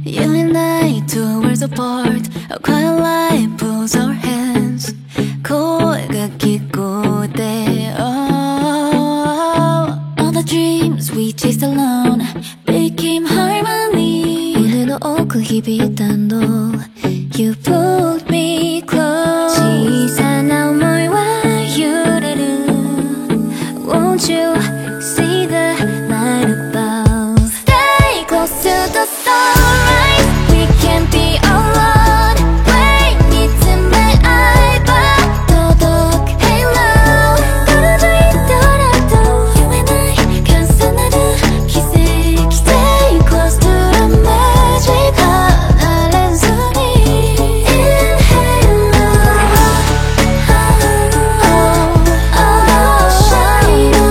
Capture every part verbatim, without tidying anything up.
You and I, two worlds apart. A quiet light pulls our hands. 코가 깊고 때 oh, all the dreams we chased alone became harmony. 오늘도 오고響いた너 You pulled me close.小さな想いは揺れる Won't you see the light above? Stay close to the sunrise. We can't be alone. Wait me to my eye, but 더더욱 halo. 떨어져 있더라도 You and I 감싸나는 기색. Stay close to the magic. 하나는 손이 Inhale. Oh, oh, oh, shine on.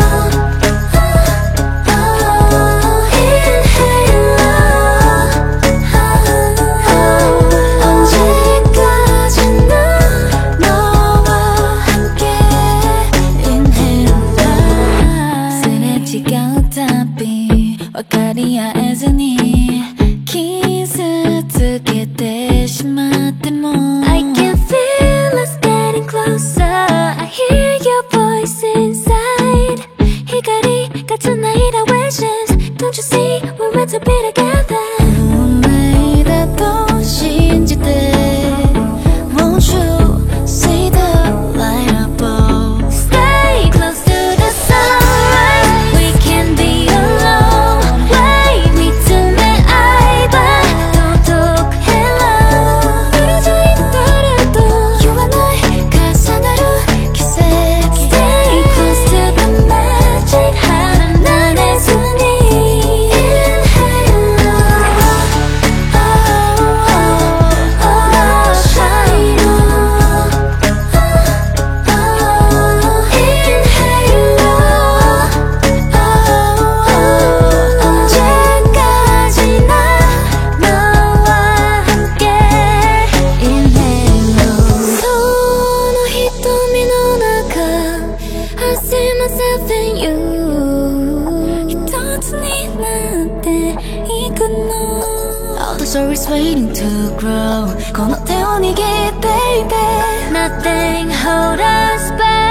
I can feel us getting closer. I hear your voice inside. 희가리 같은 나의 visions. Don't you see we're meant to be together? 오늘이라도 신지대. Won't you see the light above? Stay close to the sunrise. We can be alone. Wait me to my eye, but 더더욱 halo. 떨어져 있더라도 You and I 감싸나는 기색. Stay close to the magic. 하나의 손이 Inhale. Oh, oh, oh, shine on. Oh, inhale. Oh, 언제까지나 너와 함께 Inhale. その瞳の中 I see myself in you. 一つになっていくの All the stories waiting to grow. この手を握って baby. Nothing hold us back.